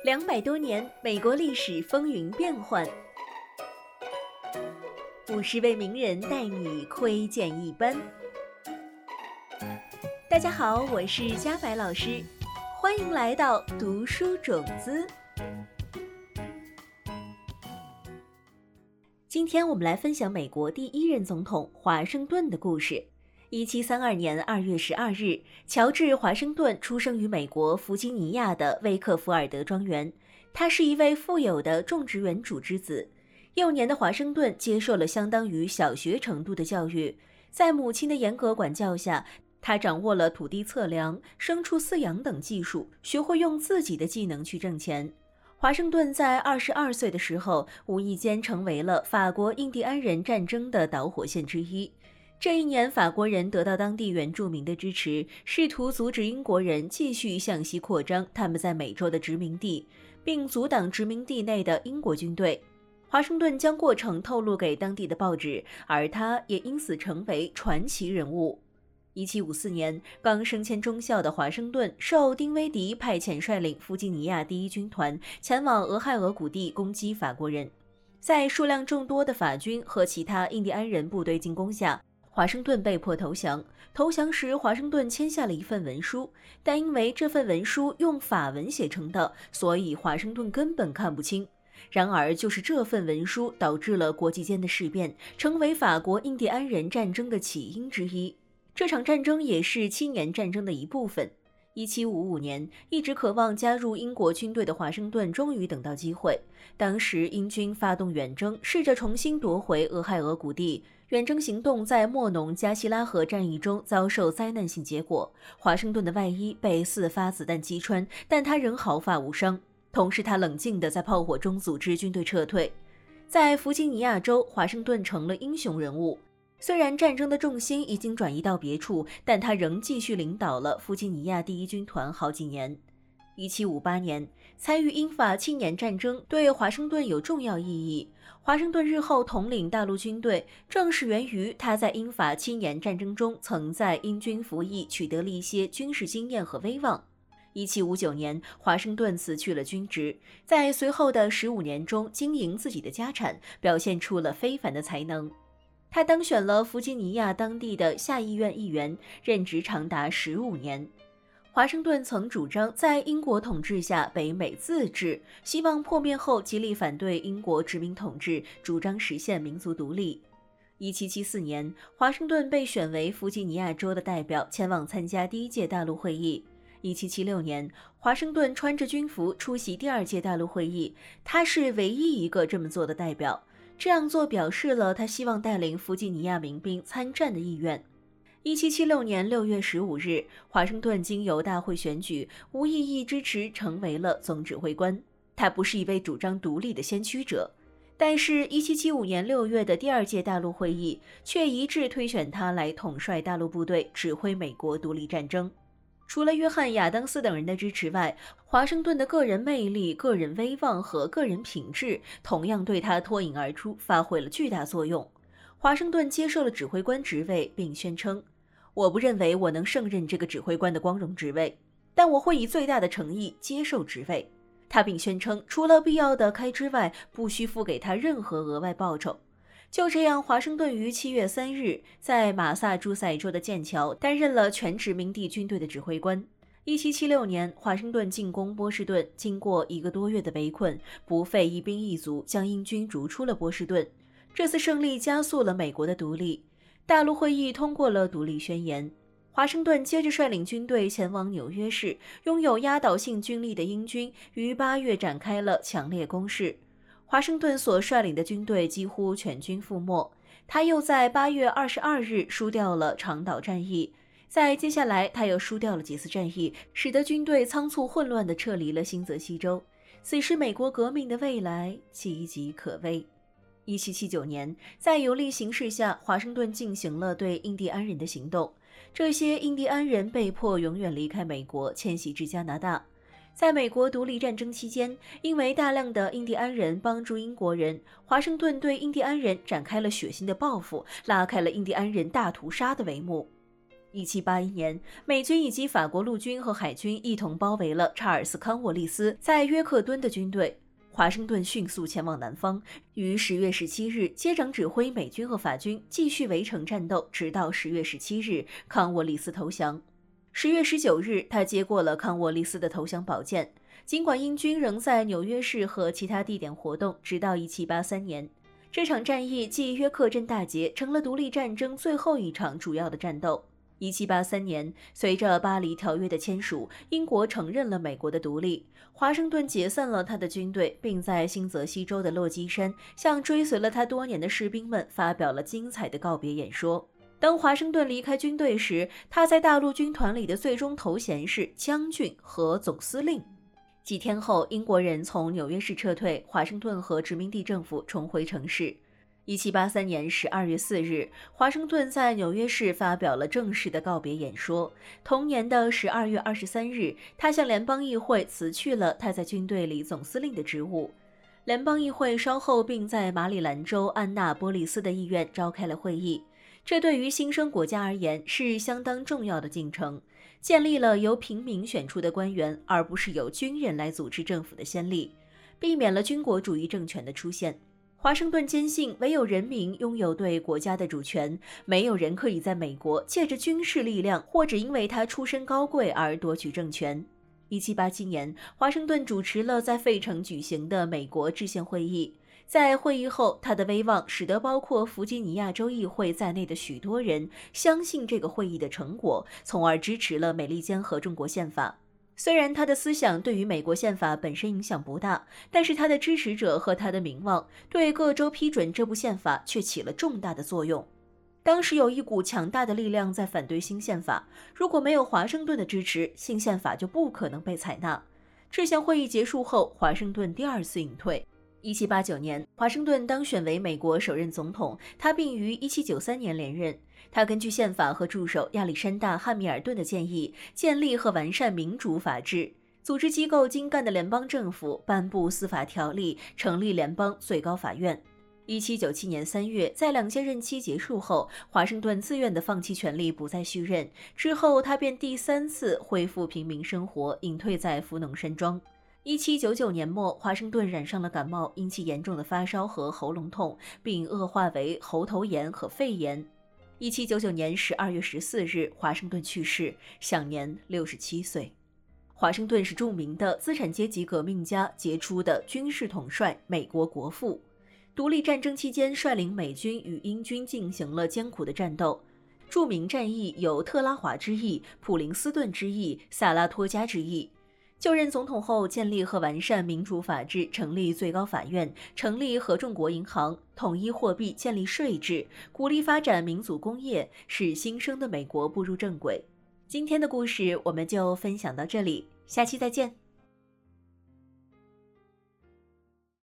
200多年，美国历史风云变幻，50位名人带你窥见一斑。大家好，我是佳白老师，欢迎来到读书种子。今天我们来分享美国第1任总统华盛顿的故事。1732年2月12日，乔治·华盛顿出生于美国弗吉尼亚的威克福尔德庄园。他是一位富有的种植园主之子。幼年的华盛顿接受了相当于小学程度的教育，在母亲的严格管教下，他掌握了土地测量、牲畜饲养等技术，学会用自己的技能去挣钱。华盛顿在22岁的时候，无意间成为了法国印第安人战争的导火线之一。这一年，法国人得到当地原住民的支持，试图阻止英国人继续向西扩张他们在美洲的殖民地，并阻挡殖民地内的英国军队。华盛顿将过程透露给当地的报纸，而他也因此成为传奇人物。1754年，刚升迁中校的华盛顿受丁威迪派遣，率领弗吉尼亚第1军团前往俄亥俄谷地攻击法国人。在数量众多的法军和其他印第安人部队进攻下，华盛顿被迫投降。投降时，华盛顿签下了一份文书，但因为这份文书用法文写成的，所以华盛顿根本看不清。然而，就是这份文书导致了国际间的事变，成为法国印第安人战争的起因之一。这场战争也是7年战争的一部分。1755年，一直渴望加入英国军队的华盛顿终于等到机会。当时英军发动远征，试着重新夺回俄亥俄谷地。远征行动在莫农加西拉河战役中遭受灾难性结果，华盛顿的外衣被4发子弹击穿，但他仍毫发无伤。同时，他冷静地在炮火中组织军队撤退。在弗吉尼亚州，华盛顿成了英雄人物。虽然战争的重心已经转移到别处，但他仍继续领导了弗吉尼亚第1军团好几年。1758年，参与英法7年战争对华盛顿有重要意义。华盛顿日后统领大陆军队，正是源于他在英法7年战争中曾在英军服役，取得了一些军事经验和威望。1759年，华盛顿辞去了军职，在随后的15年中经营自己的家产，表现出了非凡的才能。他当选了弗吉尼亚当地的下议院议员，任职长达15年。华盛顿曾主张在英国统治下北美自治，希望破灭后极力反对英国殖民统治，主张实现民族独立。1774年，华盛顿被选为弗吉尼亚州的代表，前往参加第1届大陆会议。1776年，华盛顿穿着军服出席第2届大陆会议，他是唯一一个这么做的代表。这样做表示了他希望带领弗吉尼亚民兵参战的意愿。1776年6月15日，华盛顿经由大会选举，无异议支持成为了总指挥官。他不是一位主张独立的先驱者，但是1775年6月的第2届大陆会议却一致推选他来统帅大陆部队，指挥美国独立战争。除了约翰·亚当斯等人的支持外，华盛顿的个人魅力、个人威望和个人品质同样对他脱颖而出，发挥了巨大作用。华盛顿接受了指挥官职位，并宣称：“我不认为我能胜任这个指挥官的光荣职位，但我会以最大的诚意接受职位。”他并宣称，除了必要的开支外，不需付给他任何额外报酬。就这样，华盛顿于7月3日在马萨诸塞州的剑桥担任了全殖民地军队的指挥官。1776年，华盛顿进攻波士顿，经过1个多月的围困，不费一兵一卒将英军逐出了波士顿。这次胜利加速了美国的独立。大陆会议通过了独立宣言。华盛顿接着率领军队前往纽约市，拥有压倒性军力的英军于8月展开了强烈攻势。华盛顿所率领的军队几乎全军覆没。他又在8月22日输掉了长岛战役，在接下来他又输掉了几次战役，使得军队仓促混乱地撤离了新泽西州。此时美国革命的未来岌岌可危。1779年，在有利形势下，华盛顿进行了对印第安人的行动。这些印第安人被迫永远离开美国，迁徙至加拿大。在美国独立战争期间，因为大量的印第安人帮助英国人，华盛顿对印第安人展开了血腥的报复，拉开了印第安人大屠杀的帷幕。 1781年，美军以及法国陆军和海军一同包围了查尔斯·康沃利斯在约克敦的军队。华盛顿迅速前往南方，于10月17日接掌指挥美军和法军继续围城战斗，直到10月17日，康沃利斯投降。10月19日，他接过了康沃利斯的投降宝剑。尽管英军仍在纽约市和其他地点活动，直到1783年，这场战役即约克镇大捷，成了独立战争最后一场主要的战斗。1783年，随着巴黎条约的签署，英国承认了美国的独立。华盛顿解散了他的军队，并在新泽西州的落基山向追随了他多年的士兵们发表了精彩的告别演说。当华盛顿离开军队时，他在大陆军团里的最终头衔是将军和总司令。几天后，英国人从纽约市撤退，华盛顿和殖民地政府重回城市。1783年12月4日，华盛顿在纽约市发表了正式的告别演说。同年的12月23日，他向联邦议会辞去了他在军队里总司令的职务。联邦议会稍后并在马里兰州安纳波利斯的议院召开了会议，这对于新生国家而言是相当重要的进程，建立了由平民选出的官员而不是由军人来组织政府的先例，避免了军国主义政权的出现。华盛顿坚信，唯有人民拥有对国家的主权，没有人可以在美国借着军事力量或者因为他出身高贵而夺取政权。1787年，华盛顿主持了在费城举行的美国制宪会议。在会议后，他的威望使得包括弗吉尼亚州议会在内的许多人相信这个会议的成果，从而支持了美利坚合众国宪法。虽然他的思想对于美国宪法本身影响不大，但是他的支持者和他的名望对各州批准这部宪法却起了重大的作用。当时有一股强大的力量在反对新宪法，如果没有华盛顿的支持，新宪法就不可能被采纳。制宪会议结束后，华盛顿第二次隐退。1789年，华盛顿当选为美国首任总统，他并于1793年连任。他根据宪法和助手亚历山大·汉密尔顿的建议，建立和完善民主法治，组织机构精干的联邦政府，颁布司法条例，成立联邦最高法院。1797年3月，在2届任期结束后，华盛顿自愿地放弃权力，不再续任。之后，他便第3次恢复平民生活，隐退在福农山庄。1799年末，华盛顿染上了感冒，引起严重的发烧和喉咙痛，并恶化为喉头炎和肺炎。1799年12月14日，华盛顿去世，享年67岁。华盛顿是著名的资产阶级革命家，杰出的军事统帅，美国国父。独立战争期间，率领美军与英军进行了艰苦的战斗。著名战役有特拉华之役、普林斯顿之役、萨拉托加之役。就任总统后，建立和完善民主法治，成立最高法院，成立合众国银行，统一货币，建立税制，鼓励发展民族工业，使新生的美国步入正轨。今天的故事我们就分享到这里，下期再见。